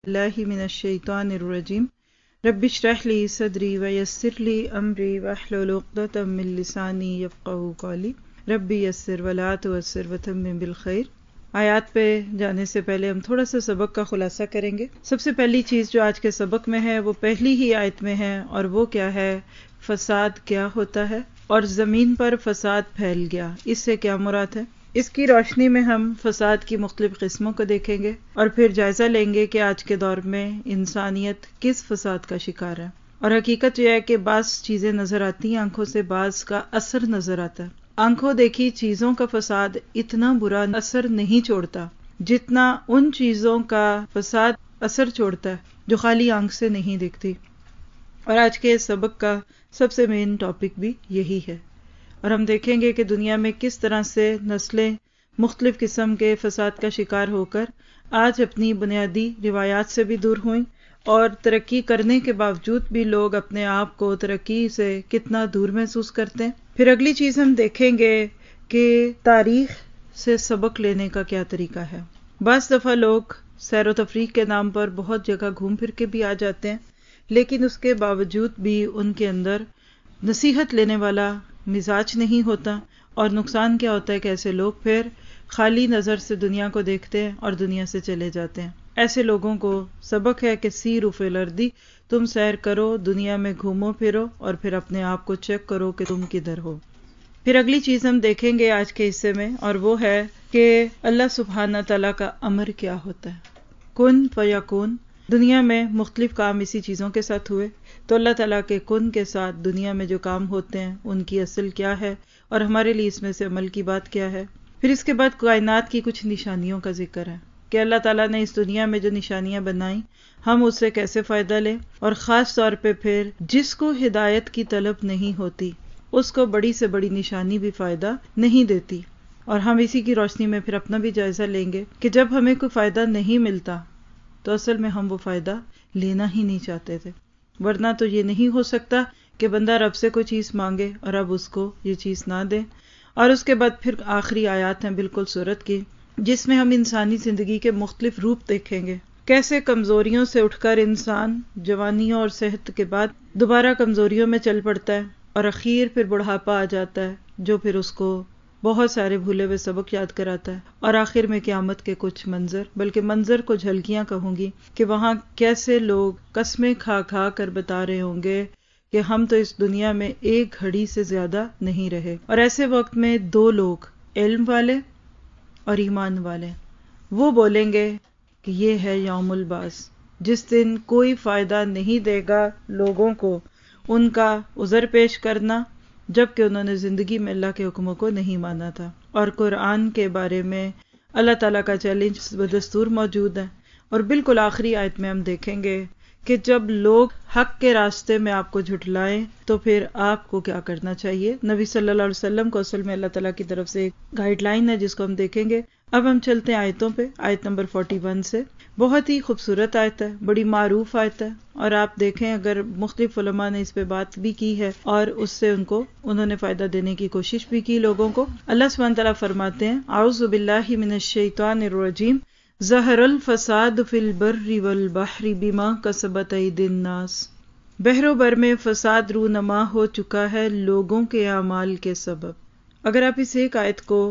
باللہ من الشیطان الرجیم رب اشرح لی صدری ویسر لی امری واحلل عقدۃ من لسانی یفقہوا قولی رب یسر ولا تعسر وتمم بالخیر۔ آیات پہ جانے سے پہلے ہم تھوڑا سا سبق کا خلاصہ کریں گے۔ سب سے پہلی چیز جو آج کے سبق میں ہے وہ پہلی ہی آیت میں ہے، اور وہ کیا ہے؟ فساد کیا ہوتا ہے اور زمین پر فساد پھیل گیا، اس سے کیا مراد ہے؟ اس کی روشنی میں ہم فساد کی مختلف قسموں کو دیکھیں گے اور پھر جائزہ لیں گے کہ آج کے دور میں انسانیت کس فساد کا شکار ہے۔ اور حقیقت یہ ہے کہ بعض چیزیں نظر آتی ہیں آنکھوں سے، بعض کا اثر نظر آتا ہے۔ آنکھوں دیکھی چیزوں کا فساد اتنا برا اثر نہیں چھوڑتا جتنا ان چیزوں کا فساد اثر چھوڑتا ہے جو خالی آنکھ سے نہیں دکھتی۔ اور آج کے سبق کا سب سے مین ٹاپک بھی یہی ہے، اور ہم دیکھیں گے کہ دنیا میں کس طرح سے نسلیں مختلف قسم کے فساد کا شکار ہو کر آج اپنی بنیادی روایات سے بھی دور ہوئیں، اور ترقی کرنے کے باوجود بھی لوگ اپنے آپ کو ترقی سے کتنا دور محسوس کرتے ہیں۔ پھر اگلی چیز ہم دیکھیں گے کہ تاریخ سے سبق لینے کا کیا طریقہ ہے۔ بعض دفعہ لوگ سیر و تفریح کے نام پر بہت جگہ گھوم پھر کے بھی آ جاتے ہیں، لیکن اس کے باوجود بھی ان کے اندر نصیحت لینے والا مزاج نہیں ہوتا، اور نقصان کیا ہوتا ہے کہ ایسے لوگ پھر خالی نظر سے دنیا کو دیکھتے ہیں اور دنیا سے چلے جاتے ہیں۔ ایسے لوگوں کو سبق ہے کہ سیروا فی الارض، تم سیر کرو، دنیا میں گھومو پھرو، اور پھر اپنے آپ کو چیک کرو کہ تم کدھر ہو۔ پھر اگلی چیز ہم دیکھیں گے آج کے حصے میں، اور وہ ہے کہ اللہ سبحانہ تعالیٰ کا امر کیا ہوتا ہے، کن فیکون۔ دنیا میں مختلف کام اسی چیزوں کے ساتھ ہوئے، تو اللہ تعالیٰ کے کن کے ساتھ دنیا میں جو کام ہوتے ہیں ان کی اصل کیا ہے، اور ہمارے لیے اس میں سے عمل کی بات کیا ہے۔ پھر اس کے بعد کائنات کی کچھ نشانیوں کا ذکر ہے کہ اللہ تعالیٰ نے اس دنیا میں جو نشانیاں بنائیں ہم اس سے کیسے فائدہ لیں، اور خاص طور پہ پھر جس کو ہدایت کی طلب نہیں ہوتی اس کو بڑی سے بڑی نشانی بھی فائدہ نہیں دیتی۔ اور ہم اسی کی روشنی میں پھر اپنا بھی جائزہ لیں گے کہ جب ہمیں کوئی فائدہ نہیں ملتا تو اصل میں ہم وہ فائدہ لینا ہی نہیں چاہتے تھے، ورنہ تو یہ نہیں ہو سکتا کہ بندہ رب سے کوئی چیز مانگے اور اب اس کو یہ چیز نہ دے۔ اور اس کے بعد پھر آخری آیات ہیں بالکل سورت کی، جس میں ہم انسانی زندگی کے مختلف روپ دیکھیں گے، کیسے کمزوریوں سے اٹھ کر انسان جوانیوں اور صحت کے بعد دوبارہ کمزوریوں میں چل پڑتا ہے، اور اخیر پھر بڑھاپا آ جاتا ہے جو پھر اس کو بہت سارے بھولے ہوئے سبق یاد کراتا ہے، اور آخر میں قیامت کے کچھ منظر، بلکہ منظر کو جھلکیاں کہوں گی، کہ وہاں کیسے لوگ قسمیں کھا کھا کر بتا رہے ہوں گے کہ ہم تو اس دنیا میں ایک گھڑی سے زیادہ نہیں رہے۔ اور ایسے وقت میں دو لوگ، علم والے اور ایمان والے، وہ بولیں گے کہ یہ ہے یوم البعث، جس دن کوئی فائدہ نہیں دے گا لوگوں کو ان کا عذر پیش کرنا، جبکہ انہوں نے زندگی میں اللہ کے حکموں کو نہیں مانا تھا۔ اور قرآن کے بارے میں اللہ تعالیٰ کا چیلنج بدستور موجود ہے، اور بالکل آخری آیت میں ہم دیکھیں گے کہ جب لوگ حق کے راستے میں آپ کو جھٹلائیں تو پھر آپ کو کیا کرنا چاہیے۔ نبی صلی اللہ علیہ وسلم کو اصل میں اللہ تعالیٰ کی طرف سے ایک گائیڈ لائن ہے جس کو ہم دیکھیں گے۔ اب ہم چلتے ہیں آیتوں پہ، آیت نمبر 41 سے۔ بہت ہی خوبصورت آیت ہے، بڑی معروف آیت ہے، اور آپ دیکھیں اگر مختلف علماء نے اس پہ بات بھی کی ہے اور اس سے انہوں نے فائدہ دینے کی کوشش بھی کی لوگوں کو۔ اللہ سبحانہ تعالیٰ فرماتے ہیں، اعوذ باللہ من الشیطان الرجیم، ظہر الفساد فی البر والبحر بما کسبت ایدی الناس۔ بحر و بر میں فساد رونما ہو چکا ہے لوگوں کے اعمال کے سبب۔ اگر آپ اس ایک آیت کو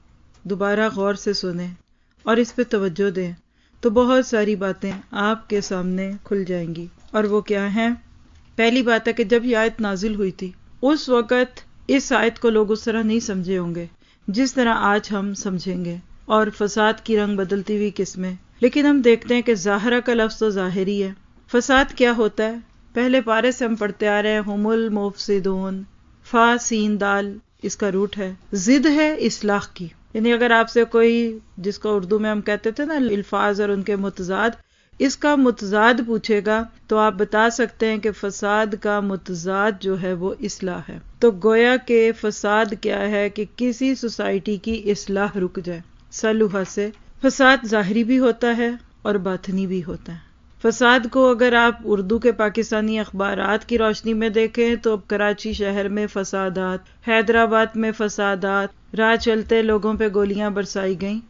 دوبارہ غور سے سنیں اور اس پہ توجہ دیں تو بہت ساری باتیں آپ کے سامنے کھل جائیں گی، اور وہ کیا ہیں؟ پہلی بات ہے کہ جب یہ آیت نازل ہوئی تھی اس وقت اس آیت کو لوگ اس طرح نہیں سمجھے ہوں گے جس طرح آج ہم سمجھیں گے، اور فساد کی رنگ بدلتی ہوئی قسمیں۔ لیکن ہم دیکھتے ہیں کہ ظاہرہ کا لفظ تو ظاہری ہے۔ فساد کیا ہوتا ہے؟ پہلے پارے سے ہم پڑھتے آ رہے ہیں، ہم المفسدون، فا سین دال اس کا روٹ ہے، ضد ہے اصلاح کی، یعنی اگر آپ سے کوئی، جس کو اردو میں ہم کہتے تھے نا الفاظ اور ان کے متضاد، اس کا متضاد پوچھے گا تو آپ بتا سکتے ہیں کہ فساد کا متضاد جو ہے وہ اصلاح ہے۔ تو گویا کہ فساد کیا ہے کہ کسی سوسائٹی کی اصلاح رک جائے۔ صلوحہ سے فساد ظاہری بھی ہوتا ہے اور باطنی بھی ہوتا ہے۔ فساد کو اگر آپ اردو کے پاکستانی اخبارات کی روشنی میں دیکھیں تو کراچی شہر میں فسادات، حیدرآباد میں فسادات، راہ چلتے لوگوں پہ گولیاں برسائی گئیں،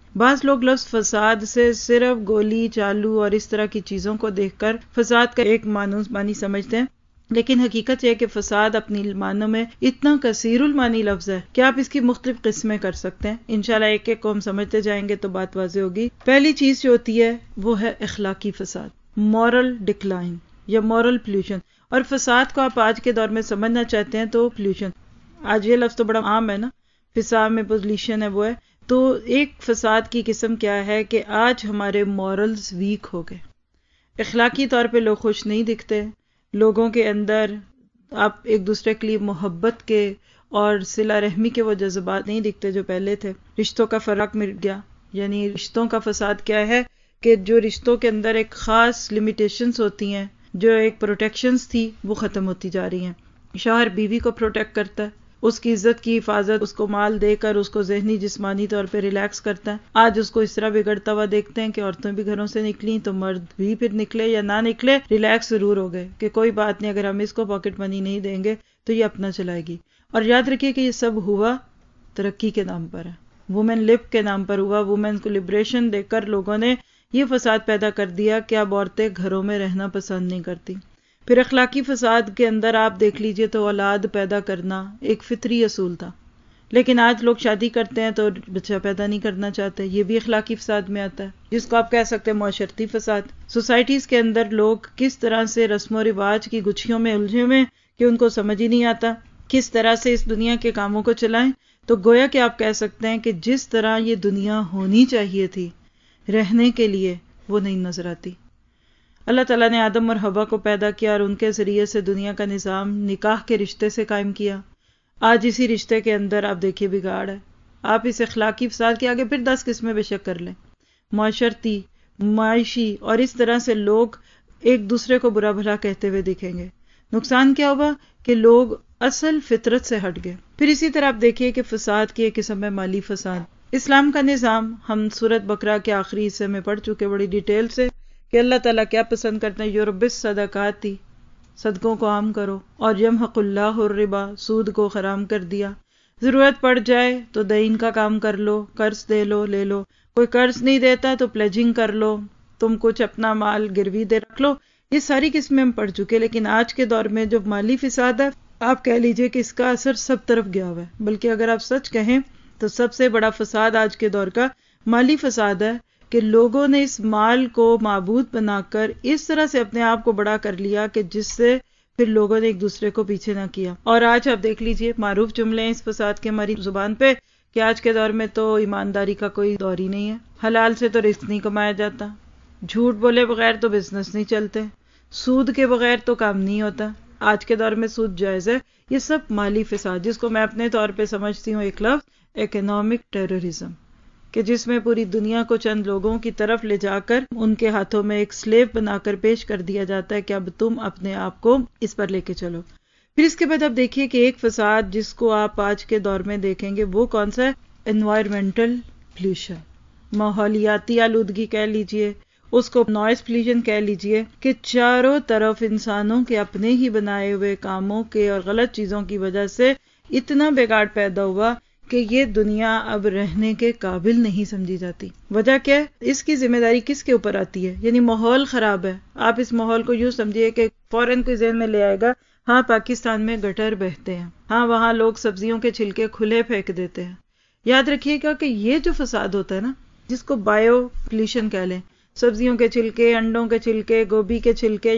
بعض لوگ لفظ فساد سے صرف گولی چالو اور اس طرح کی چیزوں کو دیکھ کر فساد کا ایک معنی سمجھتے ہیں، لیکن حقیقت یہ ہے کہ فساد اپنی معنوں میں اتنا کثیر المعانی لفظ ہے کہ آپ اس کی مختلف قسمیں کر سکتے ہیں. انشاءاللہ ایک ایک کو ہم سمجھتے جائیں گے تو بات واضح ہوگی. پہلی چیز جو ہوتی ہے وہ ہے اخلاقی فساد، مورل ڈکلائن یا مورل پلیوشن. اور فساد کو آپ آج کے دور میں سمجھنا چاہتے ہیں تو پلیوشن، آج یہ لفظ تو بڑا عام ہے نا، فساد میں پولیوشن ہے وہ ہے. تو ایک فساد کی قسم کیا ہے کہ آج ہمارے مورلز ویک ہو گئے، اخلاقی طور پہ لوگ خوش نہیں دکھتے، لوگوں کے اندر آپ ایک دوسرے کے لیے محبت کے اور صلہ رحمی کے وہ جذبات نہیں دکھتے جو پہلے تھے. رشتوں کا فرق مٹ گیا. یعنی رشتوں کا فساد کیا ہے کہ جو رشتوں کے اندر ایک خاص لمیٹیشنز ہوتی ہیں، جو ایک پروٹیکشنز تھی، وہ ختم ہوتی جا رہی ہیں. شوہر بیوی کو پروٹیکٹ کرتا ہے، اس کی عزت کی حفاظت، اس کو مال دے کر اس کو ذہنی جسمانی طور پہ ریلیکس کرتا ہے. آج اس کو اس طرح بگڑتا ہوا دیکھتے ہیں کہ عورتیں بھی گھروں سے نکلی تو مرد بھی پھر نکلے یا نہ نکلے ریلیکس ضرور ہو گئے کہ کوئی بات نہیں، اگر ہم اس کو پاکٹ منی نہیں دیں گے تو یہ اپنا چلائے گی. اور یاد رکھیے کہ یہ سب ہوا ترقی کے نام پر ہے، وومن لپ کے نام پر ہوا. وومن کو لبریشن دے کر لوگوں نے یہ فساد پیدا کر دیا کہ اب عورتیں گھروں میں رہنا پسند نہیں کرتی. پھر اخلاقی فساد کے اندر آپ دیکھ لیجئے تو اولاد پیدا کرنا ایک فطری اصول تھا، لیکن آج لوگ شادی کرتے ہیں تو بچہ پیدا نہیں کرنا چاہتے. یہ بھی اخلاقی فساد میں آتا ہے، جس کو آپ کہہ سکتے ہیں معاشرتی فساد. سوسائٹیز کے اندر لوگ کس طرح سے رسم و رواج کی گچھیوں میں الجھے ہوئے کہ ان کو سمجھ ہی نہیں آتا کس طرح سے اس دنیا کے کاموں کو چلائیں. تو گویا کہ آپ کہہ سکتے ہیں کہ جس طرح یہ دنیا ہونی چاہیے تھی رہنے کے لیے وہ نہیں نظر آتی. اللہ تعالیٰ نے آدم اور حوا کو پیدا کیا اور ان کے ذریعے سے دنیا کا نظام نکاح کے رشتے سے قائم کیا. آج اسی رشتے کے اندر آپ دیکھیے بگاڑ ہے. آپ اس اخلاقی فساد کے آگے پھر 10 قسمیں بے شک کر لیں، معاشرتی، معاشی، اور اس طرح سے لوگ ایک دوسرے کو برا بھلا کہتے ہوئے دکھیں گے. نقصان کیا ہوگا کہ لوگ اصل فطرت سے ہٹ گئے. پھر اسی طرح آپ دیکھیے کہ فساد کی ایک قسم ہے مالی فساد. اسلام کا نظام ہم سورۃ بقرہ کے آخری حصے میں پڑھ چکے بڑی ڈیٹیل سے کہ اللہ تعالیٰ کیا پسند کرتے ہیں. یربی الصدقات، صدقوں کو عام کرو، اور یمحق اللہ الربا، سود کو حرام کر دیا. ضرورت پڑ جائے تو دین کا کام کر لو، قرض دے لو، لے لو. کوئی قرض نہیں دیتا تو پلیجنگ کر لو، تم کچھ اپنا مال گروی دے رکھ لو. یہ ساری قسمیں ہم پڑھ چکے. لیکن آج کے دور میں جو مالی فساد ہے آپ کہہ لیجئے کہ اس کا اثر سب طرف گیا ہوا ہے. بلکہ اگر آپ سچ کہیں تو سب سے بڑا فساد آج کے دور کا مالی فساد ہے کہ لوگوں نے اس مال کو معبود بنا کر اس طرح سے اپنے آپ کو بڑا کر لیا کہ جس سے پھر لوگوں نے ایک دوسرے کو پیچھے نہ کیا. اور آج آپ دیکھ لیجئے معروف جملے ہیں اس فساد کے ہماری زبان پہ کہ آج کے دور میں تو ایمانداری کا کوئی دور ہی نہیں ہے. حلال سے تو رزق نہیں کمایا جاتا، جھوٹ بولے بغیر تو بزنس نہیں چلتے، سود کے بغیر تو کام نہیں ہوتا. آج کے دور میں سود جائز ہے. یہ سب مالی فساد، جس کو میں اپنے طور پہ سمجھتی ہوں ایک لفظ اکنامک ٹیررزم، کہ جس میں پوری دنیا کو چند لوگوں کی طرف لے جا کر ان کے ہاتھوں میں ایک سلیو بنا کر پیش کر دیا جاتا ہے کہ اب تم اپنے آپ کو اس پر لے کے چلو. پھر اس کے بعد آپ دیکھیے کہ ایک فساد جس کو آپ آج کے دور میں دیکھیں گے وہ کون سا ہے؟ انوائرمنٹل پلیوشن، ماحولیاتی آلودگی کہہ لیجئے، اس کو نوائز پلیوشن کہہ لیجئے، کہ چاروں طرف انسانوں کے اپنے ہی بنائے ہوئے کاموں کے اور غلط چیزوں کی وجہ سے اتنا بگاڑ پیدا ہوا کہ یہ دنیا اب رہنے کے قابل نہیں سمجھی جاتی. وجہ کیا ہے؟ اس کی ذمہ داری کس کے اوپر آتی ہے؟ یعنی ماحول خراب ہے. آپ اس ماحول کو یوں سمجھیے کہ فوراً کوئی ذہن میں لے آئے گا، ہاں پاکستان میں گٹر بہتے ہیں، ہاں وہاں لوگ سبزیوں کے چھلکے کھلے پھینک دیتے ہیں. یاد رکھیے گا کہ یہ جو فساد ہوتا ہے نا، جس کو بایو پولیوشن کہہ لیں، سبزیوں کے چھلکے، انڈوں کے چھلکے، گوبھی کے چھلکے،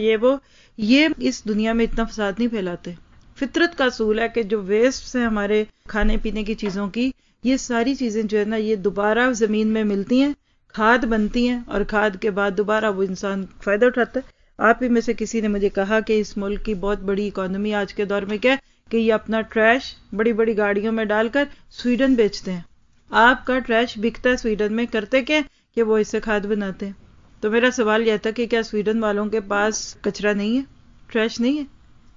یہ اس دنیا میں اتنا فساد نہیں پھیلاتے. فطرت کا اصول ہے کہ جو ویسٹ سے ہمارے کھانے پینے کی چیزوں کی، یہ ساری چیزیں جو ہے نا یہ دوبارہ زمین میں ملتی ہیں، کھاد بنتی ہیں، اور کھاد کے بعد دوبارہ وہ انسان فائدہ اٹھاتا ہے. آپ ہی میں سے کسی نے مجھے کہا کہ اس ملک کی بہت بڑی اکانومی آج کے دور میں کیا ہے کہ یہ اپنا ٹریش بڑی بڑی گاڑیوں میں ڈال کر سویڈن بیچتے ہیں. آپ کا ٹریش بکتا ہے سویڈن میں، کرتے کیا کہ وہ اس سے کھاد بناتے ہیں. تو میرا سوال یہ تھا کہ کیا سویڈن والوں کے پاس کچرا نہیں ہے، ٹریش نہیں ہے؟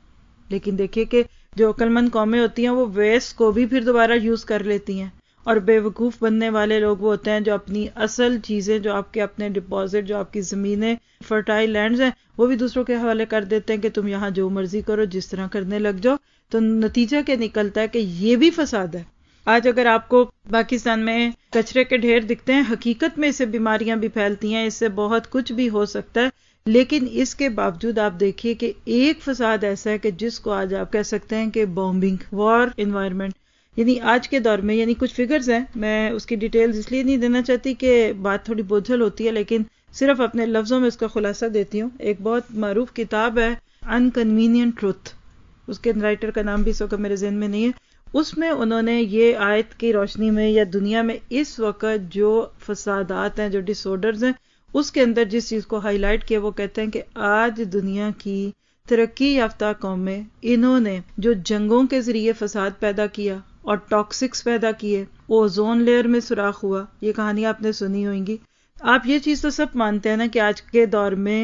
لیکن دیکھیے کہ جو عقل مند قومیں ہوتی ہیں وہ ویسٹ کو بھی پھر دوبارہ یوز کر لیتی ہیں، اور بے وقوف بننے والے لوگ وہ ہوتے ہیں جو اپنی اصل چیزیں، جو آپ کے اپنے ڈپازٹ، جو آپ کی زمینیں، فرٹائل لینڈز ہیں، وہ بھی دوسروں کے حوالے کر دیتے ہیں کہ تم یہاں جو مرضی کرو، جس طرح کرنے لگ جاؤ. تو نتیجہ کیا نکلتا ہے کہ یہ بھی فساد ہے. آج اگر آپ کو پاکستان میں کچرے کے ڈھیر دکھتے ہیں، حقیقت میں اس سے بیماریاں بھی پھیلتی ہیں، اس سے بہت کچھ بھی ہو سکتا ہے، لیکن اس کے باوجود آپ دیکھیے کہ ایک فساد ایسا ہے کہ جس کو آج آپ کہہ سکتے ہیں کہ بومبنگ، وار انوائرمنٹ، یعنی آج کے دور میں، یعنی کچھ فگرز ہیں، میں اس کی ڈیٹیلز اس لیے نہیں دینا چاہتی کہ بات تھوڑی بوجھل ہوتی ہے، لیکن صرف اپنے لفظوں میں اس کا خلاصہ دیتی ہوں۔ ایک بہت معروف کتاب ہے انکنوینئنٹ ٹروتھ، اس کے رائٹر کا نام بھی اس وقت میرے ذہن میں نہیں ہے، اس میں انہوں نے یہ آیت کی روشنی میں یا دنیا میں اس وقت جو فسادات ہیں، جو ڈس آرڈرز ہیں، اس کے اندر جس چیز کو ہائی لائٹ کیا، وہ کہتے ہیں کہ آج دنیا کی ترقی یافتہ قومیں، انہوں نے جو جنگوں کے ذریعے فساد پیدا کیا اور ٹاکسکس پیدا کیے، اوزون لیئر میں سوراخ ہوا، یہ کہانی آپ نے سنی ہوئیں گی۔ آپ یہ چیز تو سب مانتے ہیں نا کہ آج کے دور میں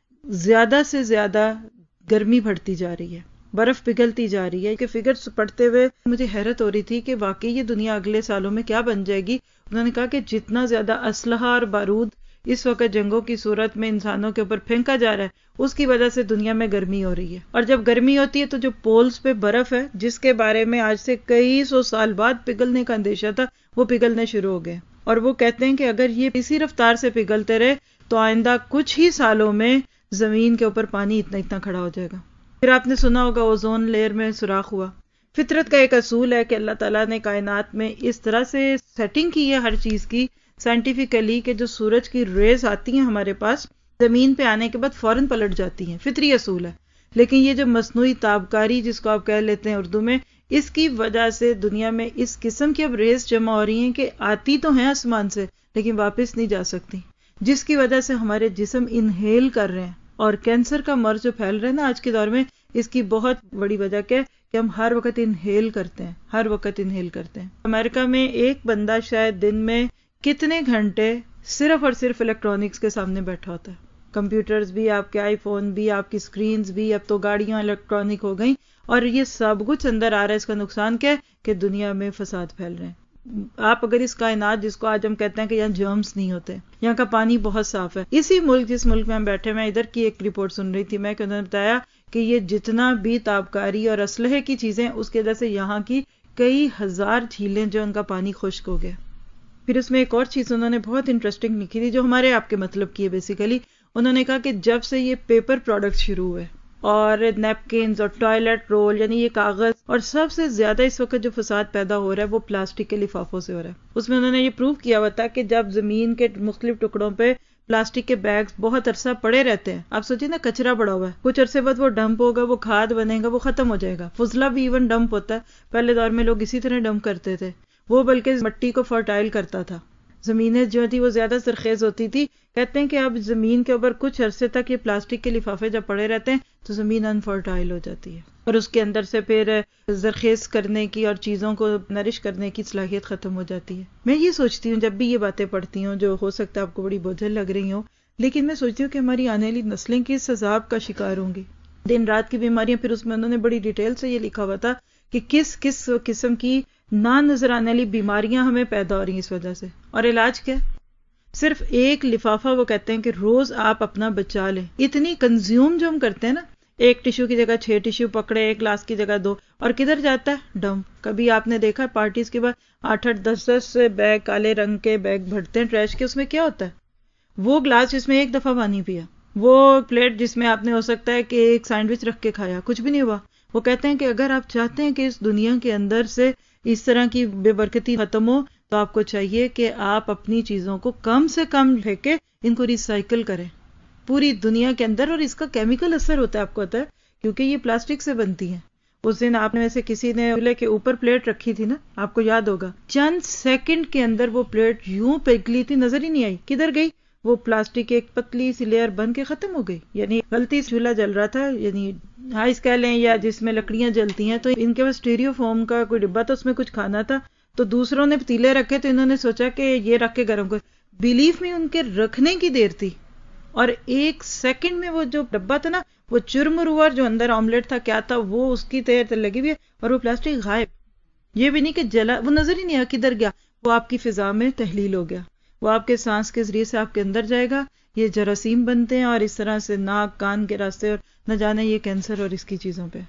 زیادہ سے زیادہ گرمی بڑھتی جا رہی ہے، برف پگھلتی جا رہی ہے، کہ فگرز پڑھتے ہوئے مجھے حیرت ہو رہی تھی کہ واقعی یہ دنیا اگلے سالوں میں کیا بن جائے گی۔ انہوں نے کہا کہ جتنا زیادہ اسلحہ اور بارود اس وقت جنگوں کی صورت میں انسانوں کے اوپر پھینکا جا رہا ہے، اس کی وجہ سے دنیا میں گرمی ہو رہی ہے، اور جب گرمی ہوتی ہے تو جو پولز پہ برف ہے، جس کے بارے میں آج سے کئی سو سال بعد پگھلنے کا اندیشہ تھا، وہ پگھلنے شروع ہو گئے، اور وہ کہتے ہیں کہ اگر یہ اسی رفتار سے پگھلتے رہے تو آئندہ کچھ ہی سالوں میں زمین کے اوپر پانی اتنا کھڑا ہو جائے گا۔ پھر آپ نے سنا ہوگا اوزون لیئر میں سوراخ ہوا۔ فطرت کا ایک اصول ہے کہ اللہ تعالیٰ نے کائنات میں اس طرح سے سیٹنگ کی ہے ہر چیز کی سائنٹیفکلی، کہ جو سورج کی ریز آتی ہیں ہمارے پاس، زمین پہ آنے کے بعد فوراً پلٹ جاتی ہیں، فطری اصول ہے۔ لیکن یہ جو مصنوعی تابکاری جس کو آپ کہہ لیتے ہیں اردو میں، اس کی وجہ سے دنیا میں اس قسم کی اب ریز جمع ہو رہی ہیں کہ آتی تو ہیں آسمان سے لیکن واپس نہیں جا سکتی، جس کی وجہ سے ہمارے جسم انہیل کر رہے ہیں، اور کینسر کا مرض جو پھیل رہا ہے نا آج کے دور میں، اس کی بہت بڑی وجہ کیا ہے کہ ہم ہر وقت انہیل کرتے ہیں، ہر وقت انہیل کرتے ہیں۔ امریکہ میں ایک بندہ شاید دن میں کتنے گھنٹے صرف اور صرف الیکٹرانکس کے سامنے بیٹھا ہوتا ہے، کمپیوٹرز بھی، آپ کے آئی فون بھی، آپ کی سکرینز بھی، اب تو گاڑیاں الیکٹرانک ہو گئیں، اور یہ سب کچھ اندر آ رہا ہے۔ اس کا نقصان کیا ہے کہ دنیا میں فساد پھیل رہے ہیں۔ آپ اگر اس کائنات جس کو آج ہم کہتے ہیں کہ یہاں جرمز نہیں ہوتے، یہاں کا پانی بہت صاف ہے، اسی ملک جس ملک میں ہم بیٹھے، میں ادھر کی ایک رپورٹ سن رہی تھی، میں کہ انہوں نے بتایا کہ یہ جتنا بھی تابکاری اور اسلحے کی چیزیں، اس کی وجہ سے یہاں کی کئی ہزار جھیلیں جو ان کا پانی خشک ہو گیا۔ پھر اس میں ایک اور چیز انہوں نے بہت انٹرسٹنگ لکھی تھی جو ہمارے آپ کے مطلب کی ہے بیسیکلی۔ انہوں نے کہا کہ جب سے یہ پیپر پروڈکٹ شروع ہوئے اور نیپکنز اور ٹوائلٹ رول، یعنی یہ کاغذ، اور سب سے زیادہ اس وقت جو فساد پیدا ہو رہا ہے وہ پلاسٹک کے لفافوں سے ہو رہا ہے۔ اس میں انہوں نے یہ پروف کیا ہوا تھا کہ جب زمین کے مختلف ٹکڑوں پہ پلاسٹک کے بیگز بہت عرصہ پڑے رہتے ہیں، آپ سوچیں نا کچرا پڑا ہوا ہے، کچھ عرصے بعد وہ ڈمپ ہوگا، وہ کھاد بنے گا، وہ ختم ہو جائے گا۔ فضلہ بھی ایون ڈمپ ہوتا ہے، پہلے دور میں لوگ اسی طرح ڈمپ کرتے تھے، وہ بلکہ مٹی کو فرٹائل کرتا تھا، زمینیں جو تھی وہ زیادہ سرخیز ہوتی تھی۔ کہتے ہیں کہ اب زمین کے اوپر کچھ عرصے تک یہ پلاسٹک کے لفافے جب پڑے رہتے ہیں تو زمین انفرٹائل ہو جاتی ہے، اور اس کے اندر سے پھر زرخیز کرنے کی اور چیزوں کو نرش کرنے کی صلاحیت ختم ہو جاتی ہے۔ میں یہ سوچتی ہوں جب بھی یہ باتیں پڑھتی ہوں، جو ہو سکتا ہے آپ کو بڑی بوجھل لگ رہی ہوں، لیکن میں سوچتی ہوں کہ ہماری آنے والی نسلیں کس عذاب کا شکار ہوں گی، دن رات کی بیماریاں۔ پھر اس میں انہوں نے بڑی ڈیٹیل سے یہ لکھا ہوا تھا کہ کس کس قسم کی نہ نظر آنے والی بیماریاں ہمیں پیدا ہو رہی ہیں اس وجہ سے، اور علاج کیا؟ صرف ایک لفافہ، وہ کہتے ہیں کہ روز آپ اپنا بچا لیں۔ اتنی کنزیوم جو ہم کرتے ہیں نا، ایک ٹیشو کی جگہ 6 ٹیشو پکڑے، ایک گلاس کی جگہ 2، اور کدھر جاتا ہے؟ ڈمپ۔ کبھی آپ نے دیکھا پارٹیز کے بعد 8-8 10-10 بیگ، کالے رنگ کے بیگ بھرتے ہیں ٹریش کے، اس میں کیا ہوتا ہے؟ وہ گلاس جس میں ایک دفعہ پانی پیا، وہ پلیٹ جس میں آپ نے ہو سکتا ہے کہ ایک سینڈوچ رکھ کے کھایا، کچھ بھی نہیں ہوا۔ وہ کہتے ہیں کہ اگر آپ چاہتے ہیں کہ اس دنیا کے اندر سے اس طرح کی بے برکتی ختم ہو، تو آپ کو چاہیے کہ آپ اپنی چیزوں کو کم سے کم پھینکے، ان کو ریسائیکل کریں پوری دنیا کے اندر۔ اور اس کا کیمیکل اثر ہوتا ہے، آپ کو پتا ہے، کیونکہ یہ پلاسٹک سے بنتی ہیں۔ اس دن آپ نے ویسے کسی نے چولہے کے اوپر پلیٹ رکھی تھی نا، آپ کو یاد ہوگا، چند سیکنڈ کے اندر وہ پلیٹ یوں پگھلی تھی، نظر ہی نہیں آئی کدھر گئی، وہ پلاسٹک کی ایک پتلی سی لیئر بن کے ختم ہو گئی۔ یعنی غلطی سے چولہا جل رہا تھا، یعنی ہائس کہہ لیں یا جس میں لکڑیاں جلتی ہیں، تو ان کے پاس اسٹیریو فوم کا کوئی ڈبہ تھا، اس میں کچھ کھانا تھا، تو دوسروں نے پتیلے رکھے تو انہوں نے سوچا کہ یہ رکھ کے گرم کر، بیلیف میں ان کے رکھنے کی دیر تھی، اور 1 سیکنڈ میں وہ جو ڈبہ تھا نا، وہ چرمر ہوا، جو اندر آملیٹ تھا کیا تھا وہ اس کی تیر لگی ہوئی ہے، اور وہ پلاسٹک غائب۔ یہ بھی نہیں کہ جلا، وہ نظر ہی نہیں آیا کدھر گیا، وہ آپ کی فضا میں تحلیل ہو گیا، وہ آپ کے سانس کے ذریعے سے آپ کے اندر جائے گا، یہ جراثیم بنتے ہیں، اور اس طرح سے ناک کان کے راستے، اور نہ جانے یہ کینسر اور اس کی چیزوں پہ۔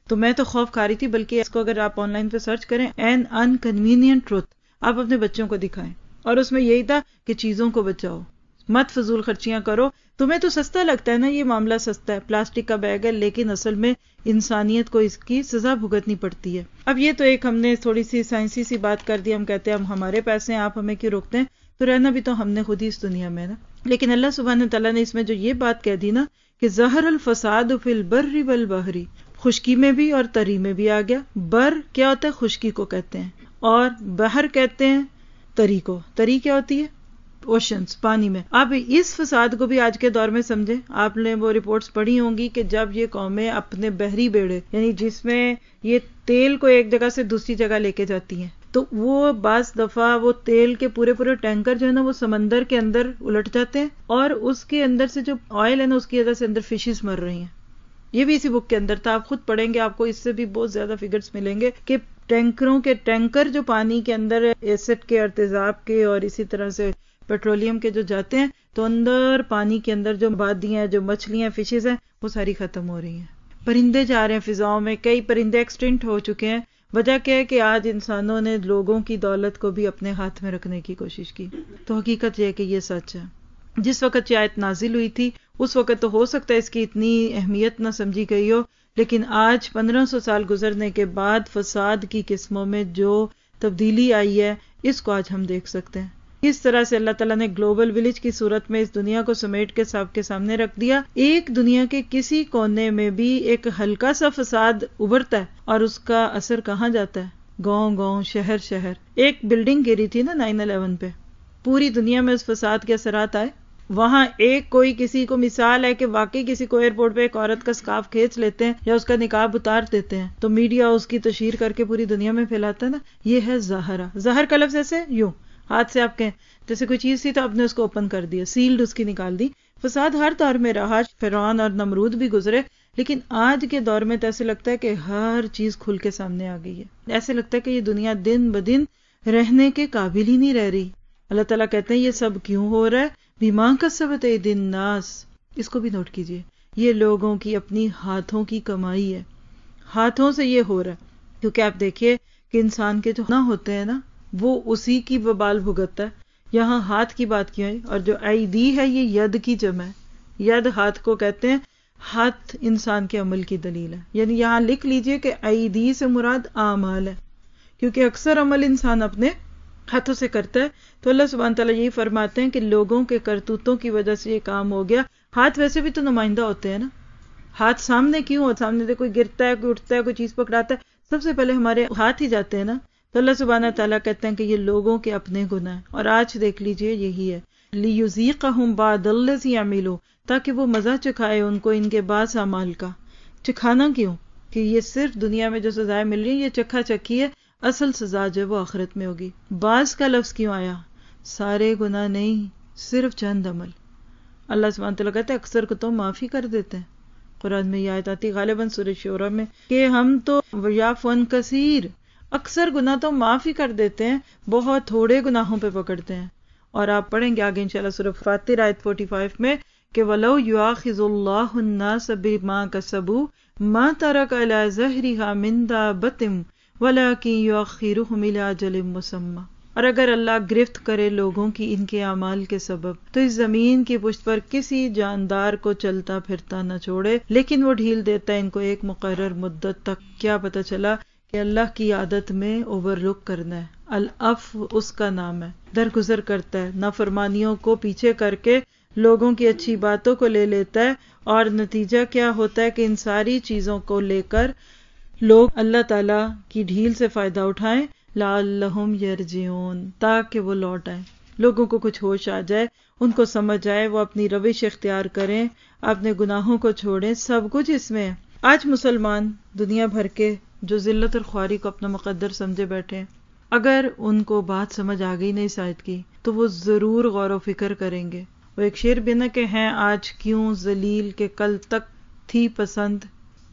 تو میں تو خوف کھا رہی تھی، بلکہ اس کو اگر آپ آن لائن پہ سرچ کریں این انکنوینئنٹ ٹروتھ، آپ اپنے بچوں کو دکھائیں، اور اس میں یہی تھا کہ چیزوں کو بچاؤ، مت فضول خرچیاں کرو. تمہیں تو سستا لگتا ہے نا، یہ معاملہ سستا ہے، پلاسٹک کا بیگ ہے، لیکن اصل میں انسانیت کو اس کی سزا بھگتنی پڑتی ہے. اب یہ تو ایک ہم نے تھوڑی سی سائنسی سی بات کر دی، ہم کہتے ہیں اب ہمارے پیسے ہیں آپ ہمیں کیوں روکتے ہیں، تو رہنا بھی تو ہم نے خود ہی اس دنیا میں نا. لیکن اللہ سبحانہ تعالیٰ نے اس میں جو یہ بات کہہ دی نا کہ ظہر الفساد فی البر والبحر، خشکی میں بھی اور تری میں بھی آ گیا. بر کیا ہوتا ہے؟ خشکی کو کہتے ہیں، اور بحر کہتے ہیں تری کو. تری کیا ہوتی ہے؟ اوشنز، پانی میں. اب اس فساد کو بھی آج کے دور میں سمجھے. آپ نے وہ رپورٹس پڑھی ہوں گی کہ جب یہ قومیں اپنے بحری بیڑے، یعنی جس میں یہ تیل کو ایک جگہ سے دوسری جگہ لے کے جاتی ہیں، تو وہ بعض دفعہ وہ تیل کے پورے ٹینکر جو ہے نا وہ سمندر کے اندر الٹ جاتے ہیں، اور اس کے اندر سے جو آئل ہے نا اس کی وجہ سے اندر فشز مر رہی ہیں. یہ بھی اسی بک کے اندر تھا، آپ خود پڑھیں گے آپ کو اس سے بھی بہت زیادہ فگرز ملیں گے کہ ٹینکروں کے ٹینکر جو پانی کے اندر ایسڈ کے اور تیزاب کے اور اسی طرح سے پیٹرولیم کے جو جاتے ہیں، تو اندر پانی کے اندر جو آبادیاں، جو مچھلیاں، فشز ہیں، وہ ساری ختم ہو رہی ہیں. پرندے جا رہے ہیں فضاؤں میں، کئی پرندے ایکسٹنکٹ ہو چکے ہیں. وجہ کیا ہے کہ آج انسانوں نے لوگوں کی دولت کو بھی اپنے ہاتھ میں رکھنے کی کوشش کی. تو حقیقت یہ ہے کہ یہ سچ ہے. جس وقت یہ آیت نازل ہوئی تھی اس وقت تو ہو سکتا ہے اس کی اتنی اہمیت نہ سمجھی گئی ہو، لیکن آج 1500 سال گزرنے کے بعد فساد کی قسموں میں جو تبدیلی آئی ہے اس کو آج ہم دیکھ سکتے ہیں. کس طرح سے اللہ تعالیٰ نے گلوبل ولیج کی صورت میں اس دنیا کو سمیٹ کے سب کے سامنے رکھ دیا. ایک دنیا کے کسی کونے میں بھی ایک ہلکا سا فساد ابھرتا ہے اور اس کا اثر کہاں جاتا ہے؟ گاؤں گاؤں، شہر شہر. ایک بلڈنگ گری تھی نا 9/11 پہ، پوری دنیا میں اس فساد کے اثرات آئے. وہاں ایک کوئی کسی کو مثال ہے کہ واقعی کسی کو ایئرپورٹ پہ ایک عورت کا سکارف کھینچ لیتے ہیں یا اس کا نقاب اتار دیتے ہیں تو میڈیا اس کی تشہیر کر کے پوری دنیا میں پھیلاتا ہے نا. یہ ہے ظاہرہ. ظاہر کا لفظ ایسے یوں ہاتھ سے آپ کہیں جیسے کوئی چیز تھی تو آپ نے اس کو اوپن کر دیا، سیلڈ اس کی نکال دی. فساد ہر دور میں رہا، فرعون اور نمرود بھی گزرے، لیکن آج کے دور میں تو ایسے لگتا ہے کہ ہر چیز کھل کے سامنے آ گئی ہے. ایسے لگتا ہے کہ یہ دنیا دن بدن رہنے کے قابل ہی نہیں رہ رہی. اللہ تعالیٰ کہتے ہیں یہ سب کیوں ہو رہا ہے؟ بیما کسبت ایدی الناس. اس کو بھی نوٹ کیجئے، یہ لوگوں کی اپنی ہاتھوں کی کمائی ہے، ہاتھوں سے یہ ہو رہا ہے. کیونکہ آپ دیکھیے کہ انسان کے جو گناہ ہوتے ہیں نا وہ اسی کی وبال بھگتتا ہے. یہاں ہاتھ کی بات کی ہے، اور جو ایدی ہے یہ ید کی جمع ہے. ید ہاتھ کو کہتے ہیں، ہاتھ انسان کے عمل کی دلیل ہے. یعنی یہاں لکھ لیجئے کہ ایدی سے مراد اعمال ہے، کیونکہ اکثر عمل انسان اپنے ہاتھوں سے کرتا ہے. تو اللہ سبحانہ تعالیٰ یہی فرماتے ہیں کہ لوگوں کے کرتوتوں کی وجہ سے یہ کام ہو گیا. ہاتھ ویسے بھی تو نمائندہ ہوتے ہیں نا. ہاتھ سامنے کیوں ہو؟ سامنے سے کوئی گرتا ہے، کوئی اٹھتا ہے، کوئی چیز پکڑاتا ہے، سب سے پہلے ہمارے ہاتھ ہی جاتے ہیں نا. تو اللہ سبحانہ تعالیٰ کہتے ہیں کہ یہ لوگوں کے اپنے گناہ ہیں. اور آج دیکھ لیجئے یہی ہے، لِيُذِيقَهُمْ بَعْضَ الَّذِي عَمِلُوا، تاکہ وہ مزہ چکھائے ان کو ان کے بعض اعمال کا. چکھانا کیوں؟ کہ یہ صرف دنیا میں جو سزائیں مل رہی ہیں یہ چکھا چکھی ہے، اصل سزا جو ہے وہ آخرت میں ہوگی. بعض کا لفظ کیوں آیا؟ سارے گناہ نہیں، صرف چند عمل. اللہ سبحانہ تعالیٰ کہتے ہیں اکثر کو تو معافی کر دیتے ہیں. قرآن میں یہ آیت آتی غالباً سورہ شورى میں کہ ہم تو یعفو عن کثیر، اکثر گناہ تو معاف ہی کر دیتے ہیں، بہت تھوڑے گناہوں پہ پکڑتے ہیں. اور آپ پڑھیں گے آگے انشاءاللہ سورہ فاطر آیت 45 میں کہ وَلَوْ يُؤَاخِذُ اللَّهُ النَّاسَ بِمَا كَسَبُوا مَا تَرَكَ عَلَى ظَهْرِهَا مِن دَابَّةٍ وَلَكِن يُؤَخِّرُهُمْ إِلَى أَجَلٍ مُّسَمًّى. اور اگر اللہ گرفت کرے لوگوں کی ان کے اعمال کے سبب تو اس زمین کی پشت پر کسی جاندار کو چلتا پھرتا نہ چھوڑے، لیکن وہ ڈھیل دیتا ہے ان کو ایک مقرر مدت تک. کیا پتہ چلا کہ اللہ کی عادت میں اوور لک کرنا ہے. العفو اس کا نام ہے، درگزر کرتا ہے، نافرمانیوں کو پیچھے کر کے لوگوں کی اچھی باتوں کو لے لیتا ہے. اور نتیجہ کیا ہوتا ہے کہ ان ساری چیزوں کو لے کر لوگ اللہ تعالیٰ کی ڈھیل سے فائدہ اٹھائیں، لعلہم یرجعون، تاکہ وہ لوٹ آئیں، لوگوں کو کچھ ہوش آ جائے، ان کو سمجھ آئے، وہ اپنی روش اختیار کریں، اپنے گناہوں کو چھوڑیں. سب کچھ اس میں ہے. آج مسلمان دنیا بھر کے جو ذلت اور خواری کو اپنا مقدر سمجھے بیٹھے ہیں، اگر ان کو بات سمجھ آ گئی نہیں اس آیت کی تو وہ ضرور غور و فکر کریں گے. وہ ایک شعر بھی نہ کہ ہیں آج کیوں ذلیل کہ کل تک تھی پسند،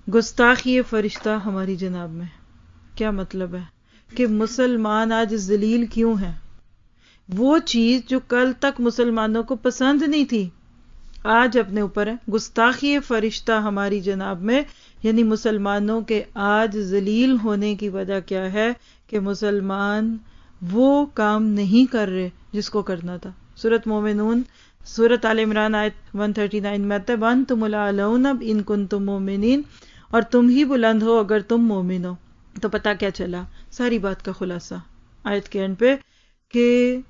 گستاخی فرشتہ ہماری جناب میں. کیا مطلب ہے کہ مسلمان آج ذلیل کیوں ہیں؟ وہ چیز جو کل تک مسلمانوں کو پسند نہیں تھی آج اپنے اوپر ہے. گستاخی فرشتہ ہماری جناب میں، یعنی مسلمانوں کے آج ذلیل ہونے کی وجہ کیا ہے کہ مسلمان وہ کام نہیں کر رہے جس کو کرنا تھا. سورۃ مومنون، سورۃ آل عمران آیت 139 میں آتا ہے وَأَنْتُمُ الْأَعْلَوْنَ إِن كُنتُم مُؤْمِنِينَ، اور تم ہی بلند ہو اگر تم مومن ہو. تو پتہ کیا چلا ساری بات کا خلاصہ آیت کے اینڈ پہ کہ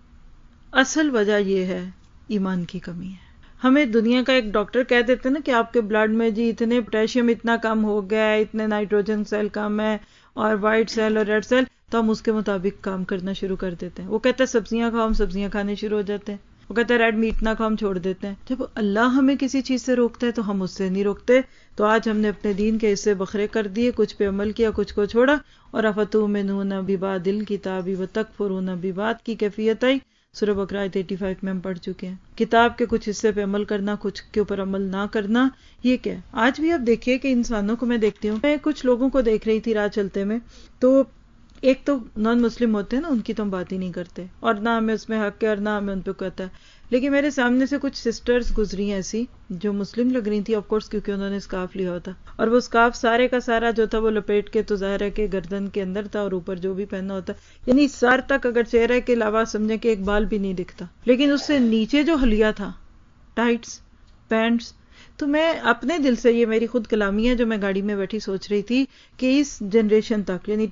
اصل وجہ یہ ہے ایمان کی کمی ہے. ہمیں دنیا کا ایک ڈاکٹر کہہ دیتے نا کہ آپ کے بلڈ میں جی اتنے پوٹیشیم اتنا کم ہو گیا ہے، اتنے نائٹروجن سیل کم ہے اور وائٹ سیل اور ریڈ سیل، تو ہم اس کے مطابق کام کرنا شروع کر دیتے ہیں. وہ کہتا ہے سبزیاں کھاؤ، ہم سبزیاں کھانے شروع ہو جاتے ہیں. وہ کہتا ہے ریڈ میٹ نہ کھاؤ، ہم چھوڑ دیتے ہیں. جب اللہ ہمیں کسی چیز سے روکتا ہے تو ہم اس سے نہیں روکتے. تو آج ہم نے اپنے دین کے حصے بکھرے کر دیے، کچھ پہ عمل کیا، کچھ کو چھوڑا. اور افتؤمنون ببعض الکتاب وتکفرون ببعض کی کیفیت آئی. سورہ بقرہ آیت 85 میں ہم پڑھ چکے ہیں. کتاب کے کچھ حصے پہ عمل کرنا، کچھ کے اوپر عمل نہ کرنا، یہ کیا ہے؟ آج بھی آپ دیکھیے کہ انسانوں کو میں دیکھتی ہوں، میں کچھ لوگوں کو دیکھ رہی تھی راہ چلتے میں، تو ایک تو نان مسلم ہوتے ہیں نا، ان کی تو ہم بات ہی نہیں کرتے اور نہ ہمیں اس میں حق ہے اور نہ ہمیں ان پہ کہتا ہے. لیکن میرے سامنے سے کچھ سسٹرز گزری ہیں ایسی جو مسلم لگ رہی تھی، آف کورس کیونکہ انہوں نے اسکارف لیا ہوتا، اور وہ اسکارف سارے کا سارا جو تھا وہ لپیٹ کے تو ظاہر ہے کہ گردن کے اندر تھا اور اوپر جو بھی پہنا ہوتا، یعنی سر تک اگر چہرے کے علاوہ سمجھے کہ ایک بال بھی نہیں دکھتا. لیکن اس سے نیچے جو حلیہ تھا، ٹائٹس، پینٹس، تو میں اپنے دل سے، یہ میری خود کلامی ہے جو میں گاڑی میں بیٹھی سوچ رہی تھی کہ اس جنریشن تک یعنی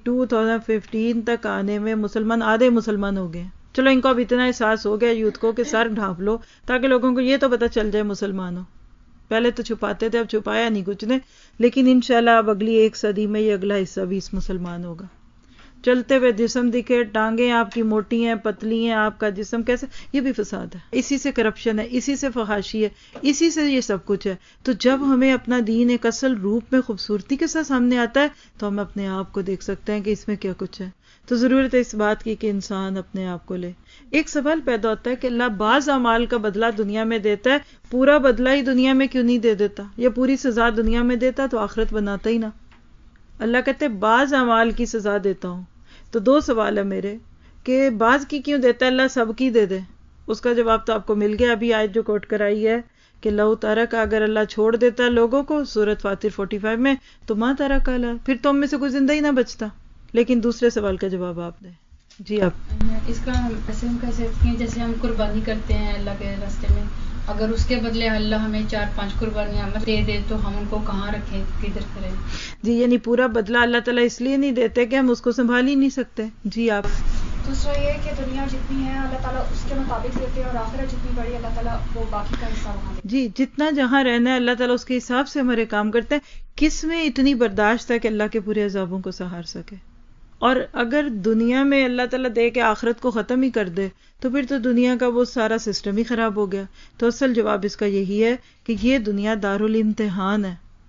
2015 تک آنے میں مسلمان آدھے مسلمان ہو گئے. چلو ان کو اب اتنا احساس ہو گیا یوتھ کو کہ سر ڈھانپ لو تاکہ لوگوں کو یہ تو پتہ چل جائے مسلمان ہو. پہلے تو چھپاتے تھے، اب چھپایا نہیں کچھ نے، لیکن انشاءاللہ اب اگلی 1 صدی میں یہ اگلا حصہ بھی اس مسلمان ہوگا. چلتے ہوئے جسم دکھے، ٹانگیں آپ کی موٹی ہیں، پتلی ہیں، آپ کا جسم کیسے، یہ بھی فساد ہے. اسی سے کرپشن ہے، اسی سے فحاشی ہے، اسی سے یہ سب کچھ ہے. تو جب ہمیں اپنا دین ایک اصل روپ میں خوبصورتی کے ساتھ سامنے آتا ہے تو ہم اپنے آپ کو دیکھ سکتے ہیں کہ اس میں کیا کچھ ہے. تو ضرورت ہے اس بات کی کہ انسان اپنے آپ کو لے. ایک سوال پیدا ہوتا ہے کہ اللہ بعض اعمال کا بدلہ دنیا میں دیتا ہے، پورا بدلہ ہی دنیا میں کیوں نہیں دے دیتا، یا پوری سزا دنیا میں دیتا تو آخرت بناتا ہی نہ. اللہ کہتے ہیں بعض اعمال کی سزا دیتا ہوں. تو 2 سوال ہے میرے کہ بعض کی کیوں دیتا ہے، اللہ سب کی دے دے. اس کا جواب تو آپ کو مل گیا ابھی آیت جو کوٹ کرائی ہے کہ لو ترک، اگر اللہ چھوڑ دیتا ہے لوگوں کو سورۃ فاطر 45 میں تو ما ترک اللہ، پھر تم میں سے کوئی زندہ ہی نہ بچتا. لیکن دوسرے سوال کا جواب آپ دیں. جی آپ. اس کا ایسے ہم کہہ سکتے ہیں جیسے ہم قربانی کرتے ہیں اللہ کے راستے میں، اگر اس کے بدلے اللہ ہمیں 4-5 قربانیاں دے دے تو ہم ان کو کہاں رکھیں، کدھر کریں؟ جی یعنی پورا بدلہ اللہ تعالیٰ اس لیے نہیں دیتے کہ ہم اس کو سنبھال ہی نہیں سکتے. جی آپ. دوسرا یہ کہ دنیا جتنی ہے اللہ تعالیٰ اس کے مطابق دیتے ہیں، اور آخرت جتنی بڑی اللہ تعالیٰ وہ باقی کا حصہ وہاں دیتے ہیں. جی جتنا جہاں رہنا ہے اللہ تعالیٰ اس کے حساب سے ہمارے کام کرتے ہیں. کس میں اتنی برداشت ہے کہ اللہ کے پورے عذابوں کو سہار سکے؟ اور اگر دنیا میں اللہ تعالیٰ دے کے آخرت کو ختم ہی کر دے تو پھر تو دنیا کا وہ سارا سسٹم ہی خراب ہو گیا. تو اصل جواب اس کا یہی ہے کہ یہ دنیا دارالامتحان ہے.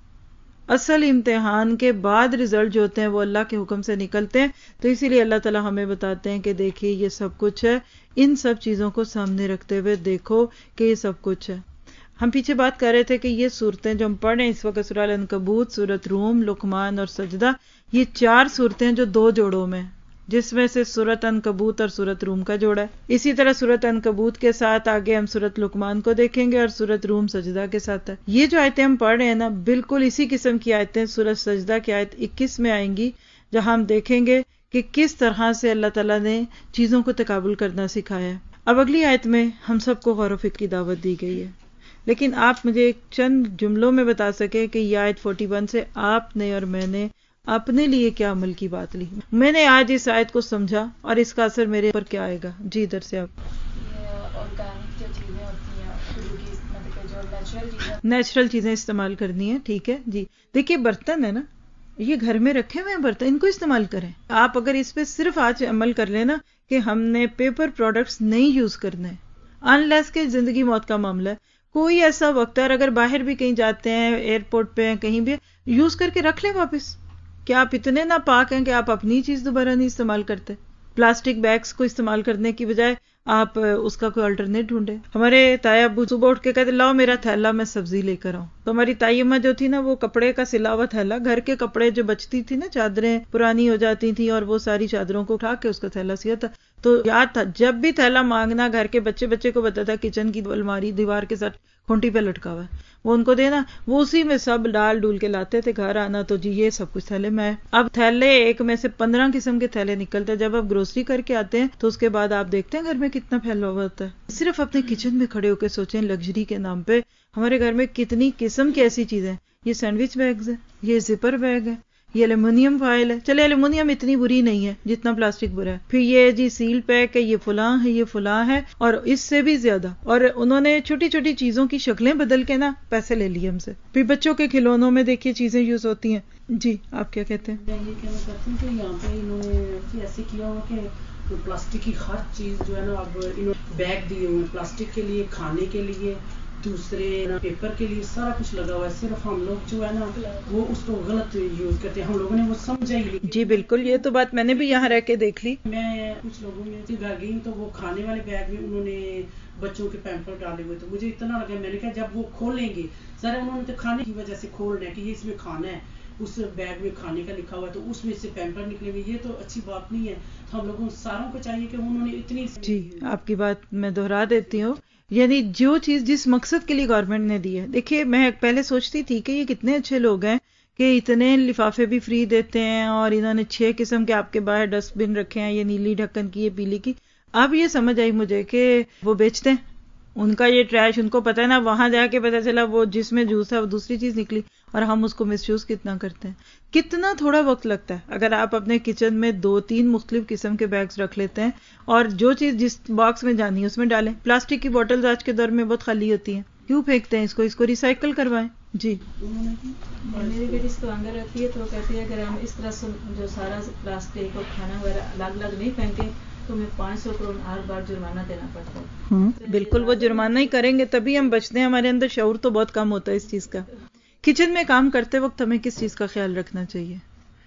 اصل امتحان کے بعد رزلٹ جو ہوتے ہیں وہ اللہ کے حکم سے نکلتے ہیں. تو اسی لیے اللہ تعالیٰ ہمیں بتاتے ہیں کہ دیکھیے یہ سب کچھ ہے، ان سب چیزوں کو سامنے رکھتے ہوئے دیکھو کہ یہ سب کچھ ہے. ہم پیچھے بات کر رہے تھے کہ یہ صورتیں جو ہم پڑھ رہے ہیں اس وقت، سورہ العنکبوت، سورۃ روم، لقمان اور سجدہ، یہ 4 صورتیں جو 2 جوڑوں میں، جس میں سے سورۃ عنکبوت اور سورۃ روم کا جوڑا ہے. اسی طرح سورۃ عنکبوت کے ساتھ آگے ہم سورۃ لقمان کو دیکھیں گے اور سورۃ روم سجدہ کے ساتھ ہے. یہ جو آیتیں ہم پڑھ رہے ہیں نا بالکل اسی قسم کی آیتیں سورۃ سجدہ کی آیت 21 میں آئیں گی، جہاں ہم دیکھیں گے کہ کس طرح سے اللہ تعالیٰ نے چیزوں کو تقابل کرنا سکھایا ہے. اب اگلی آیت میں ہم سب کو غور و فکر کی دعوت دی گئی ہے، لیکن آپ مجھے ایک چند جملوں میں بتا سکے کہ یہ آیت 41 سے آپ نے اور میں نے اپنے لیے کیا عمل کی بات لی. میں نے آج اس آیت کو سمجھا اور اس کا اثر میرے پر کیا آئے گا. جی ادھر سے آپ. آرگینک جو چیزیں ہوتی ہیں، جو نیچرل چیزیں استعمال کرنی ہے، ٹھیک ہے. جی دیکھیے برتن ہے نا، یہ گھر میں رکھے ہوئے ہیں برتن، ان کو استعمال کریں. آپ اگر اس پہ صرف آج عمل کر لیں نا کہ ہم نے پیپر پروڈکٹس نہیں یوز کرنے، انلیس کہ زندگی موت کا معاملہ ہے. کوئی ایسا وقت ہے اور اگر باہر بھی کہیں جاتے ہیں، ایئرپورٹ پہ ہیں، کہیں بھی یوز کر کے رکھ لیں واپس. کیا آپ اتنے ناپاک ہیں کہ آپ اپنی چیز دوبارہ نہیں استعمال کرتے؟ پلاسٹک بیگز کو استعمال کرنے کی بجائے آپ اس کا کوئی الٹرنیٹ ڈھونڈے. ہمارے تائی ابو صبح اٹھ کے کہتے لاؤ میرا تھیلا میں سبزی لے کر آؤں. تو ہماری تائی اماں جو تھی نا وہ کپڑے کا سلا ہوا تھیلا، گھر کے کپڑے جو بچتی تھی نا، چادریں پرانی ہو جاتی تھی اور وہ ساری چادروں کو اٹھا کے اس کا تھیلا سیا تھا. تو یاد تھا جب بھی تھیلا مانگنا، گھر کے بچے کو پتا تھا کچن کی الماری دیوار کے ساتھ کھونٹی پہ لٹکا ہوا ہے، وہ ان کو دینا، وہ اسی میں سب ڈال ڈول کے لاتے تھے، گھر آنا تو جی یہ سب کچھ تھیلے میں ہے۔ اب تھیلے ایک میں سے 15 قسم کے تھیلے نکلتے ہیں، جب آپ گروسری کر کے آتے ہیں تو اس کے بعد آپ دیکھتے ہیں گھر میں کتنا پھیلا ہوا ہوتا ہے۔ صرف اپنے کچن میں کھڑے ہو کے سوچیں، لگژری کے نام پہ ہمارے گھر میں کتنی قسم کی ایسی چیزیں ہیں، یہ سینڈوچ بیگز ہیں، یہ زپر بیگ ہے، یہ ایلومینیم فائل ہے، چلے ایلومینیم اتنی بری نہیں ہے جتنا پلاسٹک برا ہے، پھر یہ جی سیل پیک ہے، یہ فلاں ہے، یہ فلاں ہے، اور اس سے بھی زیادہ، اور انہوں نے چھوٹی چھوٹی چیزوں کی شکلیں بدل کے نا پیسے لے لیے ہم سے۔ پھر بچوں کے کھلونوں میں دیکھیے چیزیں یوز ہوتی ہیں۔ جی آپ کیا کہتے ہیں؟ میں یہ کہنا چاہتی ہوں کہ یہاں پہ انہوں نے ایسے کیا ہوا کہ پلاسٹک کی ہر چیز جو ہے نا، اب انہوں نے بیگ دیے ہوئے پلاسٹک کے لیے، کھانے کے لیے، دوسرے پیپر کے لیے، سارا کچھ لگا ہوا ہے، صرف ہم لوگ جو ہے نا وہ اس کو غلط یوز کرتے ہیں، ہم لوگوں نے وہ سمجھا ہی نہیں۔ جی بالکل، یہ تو بات میں نے بھی یہاں رہ کے دیکھ لی۔ میں کچھ لوگوں میں گھر گئی تو وہ کھانے والے بیگ میں انہوں نے بچوں کے پیمپر ڈالے ہوئے، تو مجھے اتنا لگا، میں نے کہا جب وہ کھولیں گے، سر انہوں نے تو کھانے کی وجہ سے کھولنا ہے کہ یہ اس میں کھانا ہے، اس بیگ میں کھانے کا لکھا ہوا ہے تو اس میں سے پیمپر نکلیں گے، یہ تو اچھی بات نہیں ہے۔ تو ہم لوگوں ساروں کو چاہیے کہ انہوں نے اتنی، جی آپ کی بات میں دہرا دیتی ہوں، یعنی جو چیز جس مقصد کے لیے گورنمنٹ نے دی ہے، دیکھیے میں پہلے سوچتی تھی کہ یہ کتنے اچھے لوگ ہیں کہ اتنے لفافے بھی فری دیتے ہیں، اور انہوں نے 6 قسم کے آپ کے باہر ڈسٹ بن رکھے ہیں، یہ نیلی ڈھکن کی، یہ پیلی کی۔ اب یہ سمجھ آئی مجھے کہ وہ بیچتے ہیں، ان کا یہ ٹریش ان کو پتہ ہے نا، وہاں جا کے پتہ چلا وہ جس میں جوس ہے وہ دوسری چیز نکلی، اور ہم اس کو مس یوز کتنا کرتے ہیں۔ کتنا تھوڑا وقت لگتا ہے اگر آپ اپنے کچن میں 2-3 مختلف قسم کے بیگز رکھ لیتے ہیں، اور جو چیز جس باکس میں جانی ہے اس میں ڈالیں۔ پلاسٹک کی بوٹلز آج کے دور میں بہت خالی ہوتی ہیں، کیوں پھینکتے ہیں اس کو ریسائیکل کروائیں۔ جی میری بیٹی اس کو اندر رہتی ہے تو وہ کہتی ہے اگر ہم اس طرح سے جو سارا پلاسٹک اور کھانا وغیرہ الگ الگ نہیں پھینکیں تو ہمیں 500 کروڑ ہر بار جرمانہ دینا پڑتا ہے۔ بالکل، وہ جرمانہ ہی کریں گے تبھی ہم بچتے ہیں، ہمارے اندر شعور تو بہت کم ہوتا ہے اس چیز کا۔ کچن میں کام کرتے وقت ہمیں کس چیز کا خیال رکھنا چاہیے؟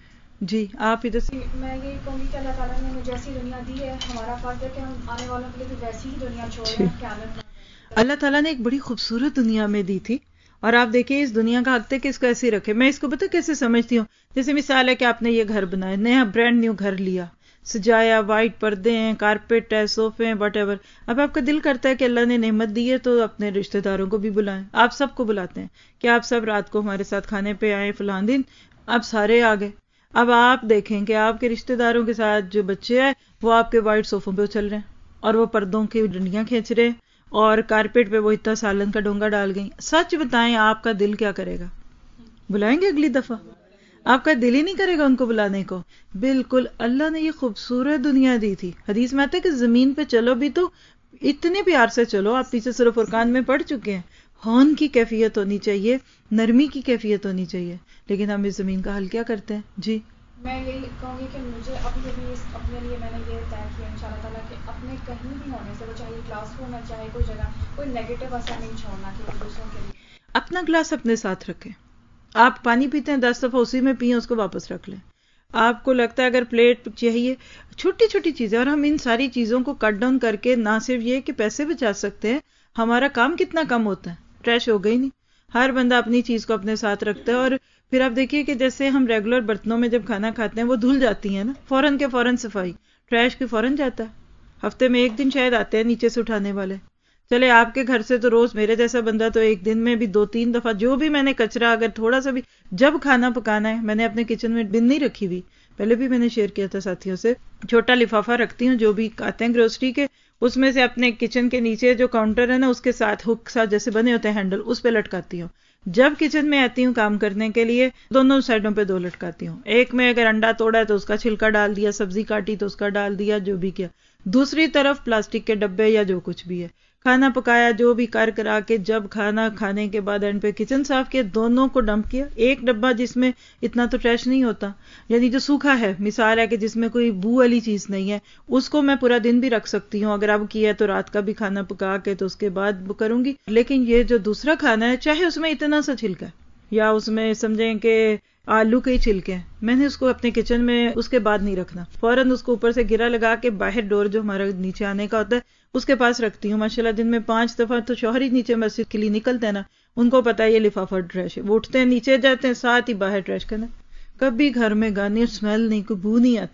جی آپ ادھر سے۔ میں یہ کہوں گی کہ اللہ تعالیٰ نے مجھے ایسی دنیا دی ہے، ہمارا فرض ہے کہ ہم آنے والوں کے لیے بھی ویسی ہی دنیا چھوڑیں، قیامت۔ اللہ تعالیٰ نے ایک بڑی خوبصورت دنیا میں دی تھی، اور آپ دیکھیں اس دنیا کا حق ہے کہ اس کو ایسے ہی رکھے۔ میں اس کو پتہ کیسے سمجھتی ہوں، جیسے مثال ہے کہ آپ نے یہ گھر بنایا، نیا برانڈ نیو گھر لیا، سجایا، وائٹ پردے ہیں، کارپیٹ ہے، سوفے ہیں، واٹ ایور۔ اب آپ کا دل کرتا ہے کہ اللہ نے نعمت دی ہے تو اپنے رشتہ داروں کو بھی بلائیں، آپ سب کو بلاتے ہیں کہ آپ سب رات کو ہمارے ساتھ کھانے پہ آئیں فلاں دن، اب سارے آ گئے۔ اب آپ دیکھیں کہ آپ کے رشتہ داروں کے ساتھ جو بچے ہیں وہ آپ کے وائٹ صوفوں پہ اچھل رہے ہیں، اور وہ پردوں کی ڈنڈیاں کھینچ رہے ہیں، اور کارپیٹ پہ وہ اتنا سالن کا ڈونگا ڈال گئی۔ سچ بتائیں آپ کا دل کیا کرے گا؟ بلائیں گے اگلی دفعہ؟ آپ کا دل ہی نہیں کرے گا ان کو بلانے کو۔ بالکل، اللہ نے یہ خوبصورت دنیا دی تھی۔ حدیث میں آتا ہے کہ زمین پہ چلو بھی تو اتنے پیار سے چلو، آپ پیچھے سورہ فرقان میں پڑھ چکے ہیں، ہون کی کیفیت ہونی چاہیے، نرمی کی کیفیت ہونی چاہیے، لیکن ہم اس زمین کا حل کیا کرتے ہیں؟ جی میں یہی کہوں گی کہ مجھے اپنے لیے میں نے یہ طے کیا ان شاء اللہ تعالیٰ کہ اپنے کہیں بھی ہونے سے، وہ چاہے کلاس روم ہے چاہے کوئی جگہ، کوئی نیگیٹو اثر نہیں چھوڑنا کہ وہ دوسروں کے لیے۔ اپنا گلاس اپنے ساتھ رکھیں، آپ پانی پیتے ہیں 10 دفعہ اسی میں پئیں، اس کو واپس رکھ لیں۔ آپ کو لگتا ہے اگر پلیٹ چاہیے، چھوٹی چھوٹی چیزیں، اور ہم ان ساری چیزوں کو کٹ ڈاؤن کر کے نہ صرف یہ کہ پیسے بچا سکتے ہیں، ہمارا کام کتنا کم ہوتا ہے، ٹریش ہو گئی نہیں، ہر بندہ اپنی چیز کو اپنے ساتھ رکھتا ہے۔ اور پھر آپ دیکھیے کہ جیسے ہم ریگولر برتنوں میں جب کھانا کھاتے ہیں وہ دھل جاتی ہیں نا، فوراً کے فوراً صفائی، ٹریش کی فوراً جاتا ہے، ہفتے میں 1 دن شاید آتے ہیں نیچے سے اٹھانے والے۔ چلے آپ کے گھر سے تو روز، میرے جیسا بندہ تو 1 دن میں بھی 2-3 دفعہ جو بھی میں نے کچرا اگر تھوڑا سا بھی، جب کھانا پکانا ہے، میں نے اپنے کچن میں بن نہیں رکھی ہوئی، پہلے بھی میں نے شیئر کیا تھا ساتھیوں سے، چھوٹا لفافہ رکھتی ہوں جو بھی آتے ہیں گروسری کے، اس میں سے اپنے کچن کے نیچے جو کاؤنٹر ہے نا اس کے ساتھ ہک ساتھ جیسے بنے ہوتے ہیں ہینڈل، اس پہ لٹکاتی ہوں۔ جب کچن میں آتی ہوں کام کرنے کے لیے، دونوں سائڈوں پہ 2 لٹکاتی ہوں، ایک میں اگر انڈا توڑا ہے تو اس کا چھلکا ڈال دیا، سبزی کاٹی تو اس کا ڈال دیا، جو بھی کیا، دوسری طرف پلاسٹک کے ڈبے یا جو کچھ بھی ہے، کھانا پکایا جو بھی کر کرا کے، جب کھانا کھانے کے بعد اینڈ پہ کچن صاف کیا، دونوں کو ڈمپ کیا، ایک ڈبہ جس میں اتنا تو ٹریش نہیں ہوتا، یعنی جو سوکھا ہے، مثال ہے کہ جس میں کوئی بو والی چیز نہیں ہے، اس کو میں پورا دن بھی رکھ سکتی ہوں، اگر اب کیا تو رات کا بھی کھانا پکا کے تو اس کے بعد کروں گی۔ لیکن یہ جو دوسرا کھانا ہے، چاہے اس میں اتنا سا چھلکا ہے یا اس میں سمجھیں کہ آلو کے ہی چھلکے ہیں، میں نے اس کو اپنے کچن میں اس کے بعد نہیں رکھنا، فوراً اس کو اوپر سے گرا لگا کے باہر ڈور جو ہمارا نیچے آنے کا ہوتا ہے اس کے پاس رکھتی ہوں۔ ماشاءاللہ دن میں 5 دفعہ تو شوہر ہی نیچے مسجد کے لیے نکلتے ہیں نا، ان کو پتا ہے یہ لفافہ ٹریش ہے، وہ اٹھتے ہیں نیچے جاتے ہیں، ساتھ ہی باہر ٹریش کرنا، کبھی گھر میں گانے اسمیل نہیں، کوئی بو نہیں آتی،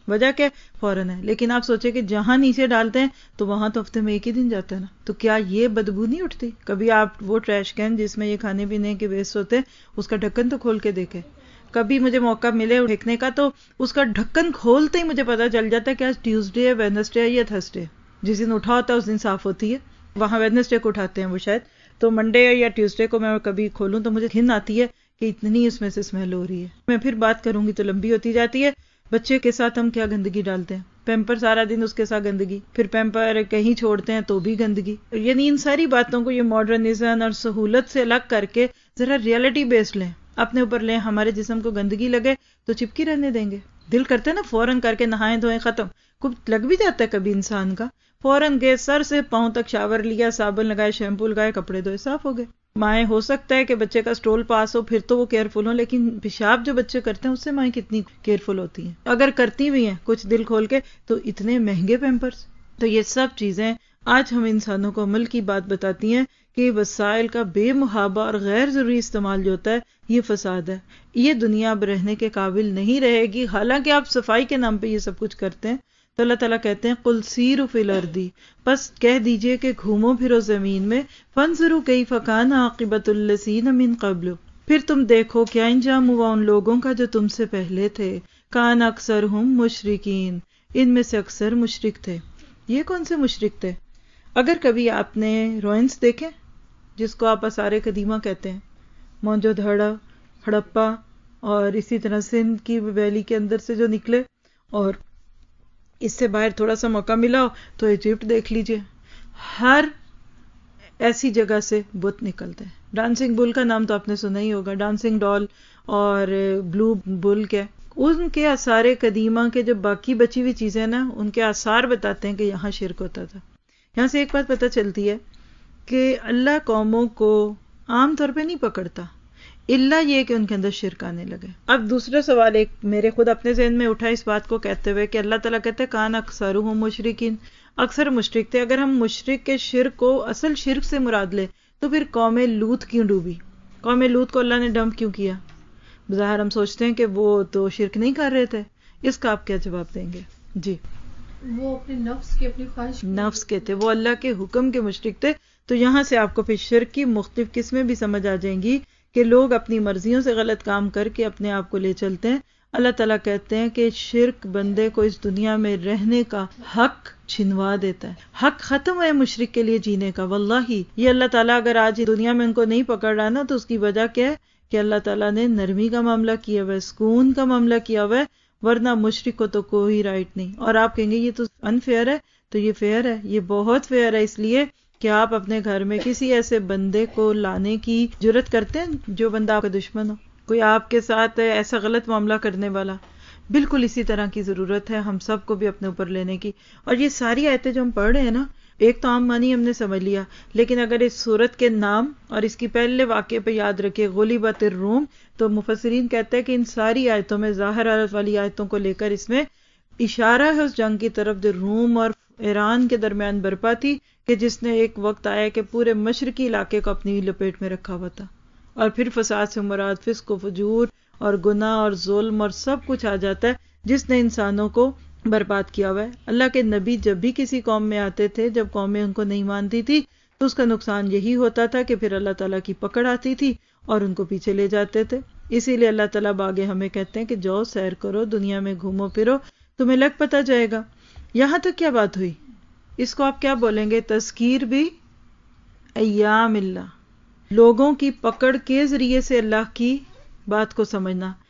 وجہ کیا فوراً ہے. لیکن آپ سوچیں کہ جہاں نیچے ڈالتے ہیں تو وہاں تو ہفتے میں ایک ہی دن جاتا ہے نا, تو کیا یہ بدبو نہیں اٹھتی؟ کبھی آپ وہ ٹریش کین جس میں یہ کھانے پینے کے ویسٹ ہوتے ہیں اس کا ڈھکن تو کھول کے دیکھیں. کبھی مجھے موقع ملے پھینکنے کا تو اس کا ڈھکن کھولتے ہی مجھے پتا چل جاتا ہے کہ آج ٹیوزڈے ہے, ویڈنسڈے ہے یا تھرسڈے. جس دن اٹھا ہوتا ہے اس دن صاف ہوتی ہے. وہاں ویڈنسڈے کو اٹھاتے ہیں وہ شاید, تو منڈے یا ٹیوزڈے کو میں کبھی کھولوں تو مجھے گھن آتی ہے کہ اتنی اس میں سے اسمیل ہو رہی ہے. میں پھر بات کروں گی تو لمبی ہوتی جاتی ہے. بچے کے ساتھ ہم کیا گندگی ڈالتے ہیں, پیمپر سارا دن اس کے ساتھ گندگی, پھر پیمپر کہیں چھوڑتے ہیں تو بھی گندگی. یعنی ان ساری باتوں کو یہ ماڈرنزم اور سہولت سے الگ کر کے ذرا ریئلٹی بیس لیں, اپنے اوپر لیں. ہمارے جسم کو گندگی لگے تو چپکی رہنے دیں گے. دل کرتے نا فوراً کر کے نہائیں دھوئیں ختم. کچھ لگ بھی جاتا ہے کبھی انسان کا, فوراً گئے سر سے پاؤں تک شاور لیا, صابن لگائے, شیمپو لگائے, کپڑے دھوئے, صاف ہو گئے. مائیں ہو سکتا ہے کہ بچے کا سٹول پاس ہو پھر تو وہ کیئرفل ہوں, لیکن پیشاب جو بچے کرتے ہیں اس سے مائیں کتنی کیئرفل ہوتی ہیں. اگر کرتی بھی ہیں کچھ دل کھول کے تو اتنے مہنگے پیمپرز. تو یہ سب چیزیں آج ہم انسانوں کو عمل کی بات بتاتی ہیں کہ وسائل کا بے محابہ اور غیر ضروری استعمال جو ہوتا ہے یہ فساد ہے. یہ دنیا اب رہنے کے قابل نہیں رہے گی. حالانکہ آپ صفائی کے نام پہ یہ سب کچھ کرتے ہیں تو اللہ تعالیٰ کہتے ہیں قل سیروا فی الارض, بس کہہ دیجئے کہ گھومو پھرو زمین میں, فانظروا کیف کان عاقبۃ الذین من قبل, پھر تم دیکھو کیا انجام ہوا ان لوگوں کا جو تم سے پہلے تھے. کان اکثرہم مشرکین, ان میں سے اکثر مشرک تھے. یہ کون سے مشرک تھے؟ اگر کبھی آپ نے روئنس دیکھے جس کو آپ آثار قدیمہ کہتے ہیں, موہنجو دڑو, ہڑپا اور اسی طرح سندھ کی ویلی کے اندر سے جو نکلے, اور اس سے باہر تھوڑا سا موقع ملا تو ایجپٹ دیکھ لیجئے, ہر ایسی جگہ سے بت نکلتے ہیں. ڈانسنگ بل کا نام تو آپ نے سنا ہی ہوگا, ڈانسنگ ڈال اور بلو بل کے, ان کے آثار قدیمہ کے جو باقی بچی ہوئی چیزیں نا ان کے آثار بتاتے ہیں کہ یہاں شرک ہوتا تھا. یہاں سے ایک بات پتہ چلتی ہے کہ اللہ قوموں کو عام طور پہ نہیں پکڑتا اللہ یہ کہ ان کے اندر شرک آنے لگے. اب دوسرا سوال ایک میرے خود اپنے ذہن میں اٹھا اس بات کو کہتے ہوئے کہ اللہ تعالیٰ کہتے ہیں کان اکثرہم مشرکین, اکثر مشرک تھے. اگر ہم مشرک کے شرک کو اصل شرک سے مراد لیں تو پھر قوم لوط کیوں ڈوبی؟ قوم لوط کو اللہ نے ڈمپ کیوں کیا؟ بظاہر ہم سوچتے ہیں کہ وہ تو شرک نہیں کر رہے تھے. اس کا آپ کیا جواب دیں گے؟ جی, وہ اپنے نفس کی اپنی خواہش نفس کے تھے, وہ اللہ کے حکم کے مشرک تھے. تو یہاں سے آپ کو پھر شرک کی مختلف قسمیں بھی سمجھ آ جائیں گی کہ لوگ اپنی مرضیوں سے غلط کام کر کے اپنے آپ کو لے چلتے ہیں. اللہ تعالیٰ کہتے ہیں کہ شرک بندے کو اس دنیا میں رہنے کا حق چھنوا دیتا ہے. حق ختم ہے مشرک کے لیے جینے کا. واللہ یہ اللہ تعالیٰ اگر آج دنیا میں ان کو نہیں پکڑ رہا نا تو اس کی وجہ کیا ہے کہ اللہ تعالیٰ نے نرمی کا معاملہ کیا ہوا ہے, سکون کا معاملہ کیا ہوا ہے, ورنہ مشرک کو تو کوئی رائٹ نہیں. اور آپ کہیں گے یہ تو انفیئر ہے, تو یہ فیئر ہے, یہ بہت فیئر ہے. اس لیے کہ آپ اپنے گھر میں کسی ایسے بندے کو لانے کی جرت کرتے ہیں جو بندہ آپ کا دشمن ہو, کوئی آپ کے ساتھ ایسا غلط معاملہ کرنے والا. بالکل اسی طرح کی ضرورت ہے ہم سب کو بھی اپنے اوپر لینے کی. اور یہ ساری آیتیں جو ہم پڑھ رہے ہیں نا, ایک تو عام معنی ہم نے سمجھ لیا, لیکن اگر اس سورت کے نام اور اس کی پہلے واقعے پہ یاد رکھے غلبت الروم, تو مفسرین کہتے ہیں کہ ان ساری آیتوں میں ظاہر عرض والی آیتوں کو لے کر اس میں اشارہ ہے اس جنگ کی طرف جو روم اور ایران کے درمیان برپا تھی, کہ جس نے ایک وقت آیا کہ پورے مشرقی علاقے کو اپنی لپیٹ میں رکھا ہوا تھا. اور پھر فساد سے مراد فسق و فجور اور گناہ اور ظلم اور سب کچھ آ جاتا ہے جس نے انسانوں کو برباد کیا ہوا ہے. اللہ کے نبی جب بھی کسی قوم میں آتے تھے, جب قومیں ان کو نہیں مانتی تھی تو اس کا نقصان یہی ہوتا تھا کہ پھر اللہ تعالیٰ کی پکڑ آتی تھی اور ان کو پیچھے لے جاتے تھے. اسی لیے اللہ تعالیٰ آگے ہمیں کہتے ہیں کہ جاؤ سیر کرو, دنیا میں گھومو پھرو, تمہیں لگ پتہ جائے گا. یہاں تک کیا بات ہوئی, اس کو آپ کیا بولیں گے؟ تذکیر بھی ایام اللہ, لوگوں کی پکڑ کے ذریعے سے اللہ کی بات کو سمجھنا.